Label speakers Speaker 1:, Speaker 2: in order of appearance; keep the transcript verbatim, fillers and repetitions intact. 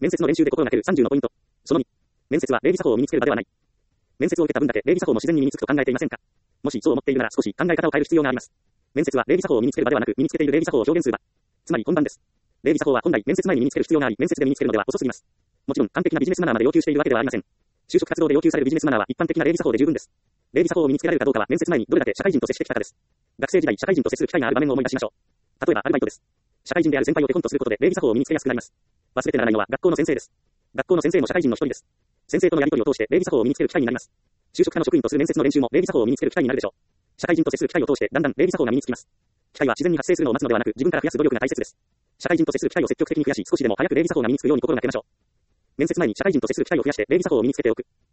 Speaker 1: 面接の練習で心がけるさんじゅうのポイント。そのに。面接は礼儀作法を身につける場ではない。面接を受けた分だけ礼儀作法も自然に身につくと考えていませんか？もしそう思っているなら少し考え方を変える必要があります。面接は礼儀作法を身につける場ではなく、身につけている礼儀作法を表現する場。つまり本番です。礼儀作法は本来面接前に身につける必要があり、面接で身につけるのでは遅すぎます。もちろん完璧なビジネスマナーまで要求しているわけではありません。就職活動で要求されるビジネスマナーは一般的な礼儀作法で十分です。礼儀作法を身につけられるかどうかは面接前にどれだけ社会人と接してきたかです。学生時代社会人と接する機会がある場面を思い出しましょう。例えばアルバイトです。社会人である先輩を手コンとすることで礼儀作法を身につけやすくなります。忘れてならないのは学校の先生です。学校の先生も社会人の一人です。先生とのやり取りを通して礼儀作法を身につける機会になります。就職課の職員とする面接の練習も礼儀作法を身につける機会になるでしょう。社会人と接する機会を通してだんだん礼儀作法が身につきます。機会は自然に発生するのを待つのではなく、自分から増やす努力が大切です。社会人と接する機会を積極的に増やし、少しでも早く礼儀作法が身につくように心がけましょう。面接前に社会人と接する機会を増やして礼儀作法を身につけておく。